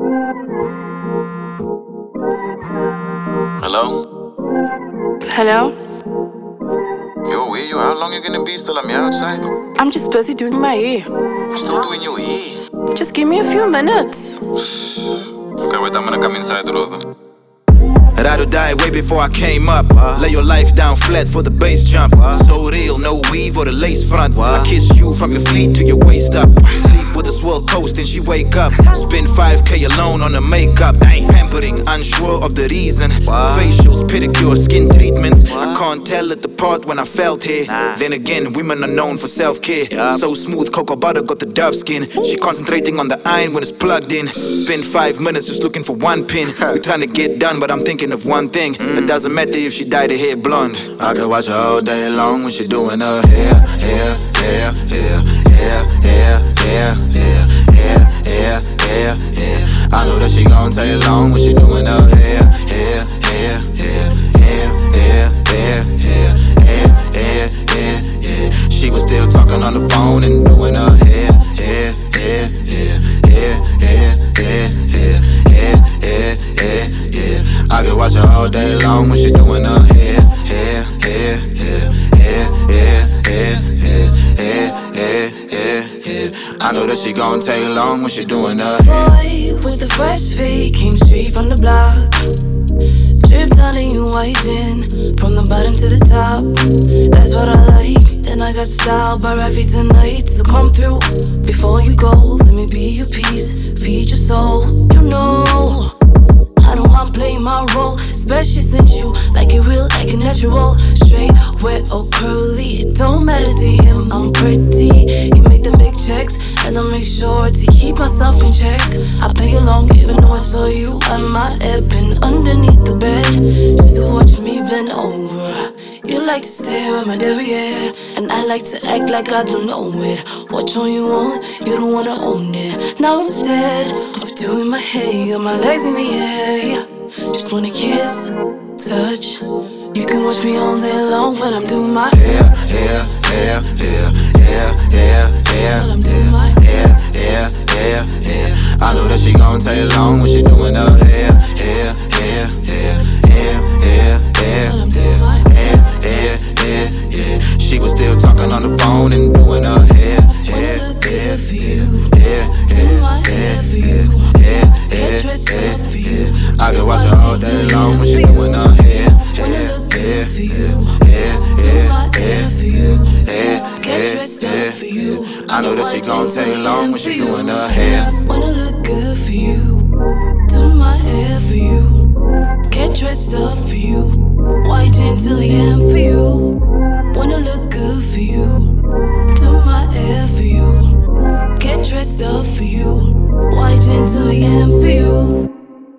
Hello? Hello? Yo, where you? How long you gonna be still? I'm here outside. I'm just busy doing my hair. Still doing your hair? Just give me a few minutes. Okay, wait, I'm gonna come inside the road. Ride or die way before I came up. Lay your life down flat for the bass jump. So real, no weave or the lace front. I kiss you from your feet to your waist up. Sleep with a swirl toast and she wake up. Spend 5K alone on the makeup. Pampering, unsure of the reason. Facials, pedicure, skin treatments. I can't tell it apart when I felt here. Then again, women are known for self-care. So smooth, cocoa butter got the dove skin. She concentrating on the iron when it's plugged in. Spend 5 minutes just looking for one pin. We trying to get done, but I'm thinking of one thing. It doesn't matter if she dyed her hair blonde. I can watch her all day long when she doing her hair, hair, hair, hair, hair, hair, hair, hair, hair, hair, hair, hair. I know that she gon' take long when she doing her hair, hair, hair, hair, hair, hair, hair, hair, hair, hair, hair, hair. She was still talking on the phone and doing her hair, hair, hair, hair, hair, hair, hair, hair, hair, hair, hair, hair. I could watch her all day long when she doing her hair, hair, hair, hair, hair, hair, hair, hair, hair, hair, hair, hair. I know that she gon' take long when she doing her hair. Boy with the fresh feet came straight from the block. Drip down in you white gin, from the bottom to the top. That's what I like. Then I got style by Rafi tonight. So come through before you go. Let me be your peace, feed your soul. You know I don't want to play my role, especially since you like it real, like it natural. Straight, wet or curly, it don't matter to him. I'm pretty, he make the big checks, and I make sure to keep myself in check. I pay along even though I saw you at my head, been underneath the bed, just to watch me bend over. You like to stare at my derriere, and I like to act like I don't know it. What on you want, you don't wanna own it. Now instead of doing my hair, got my legs in the air. Just wanna kiss, touch. You can watch me all day long when I'm doing my hair, hair, hair, hair, hair, hair, hair. When I'm doing my hair, hair, hair, hair. I know that she gon' take long when she doing her hair, hair, hair, hair, hair, hair, hair. When I'm doing my hair, hair, hair, hair. She was still talking on the phone and doing her hair, hair, hair, for you. hair, Do my hair for you. hair, hair, Get dressed hair, up for hair. you. I could watch her all day long when she doing her hair, When I hair, look hair, good for you. hair, Do hair, my hair for you. hair, Get dressed up for you. I know that she gon' take long when she doing her hair. Wanna look good for you. Do my hair for you. Get dressed up for you. White until the end for you. Wanna look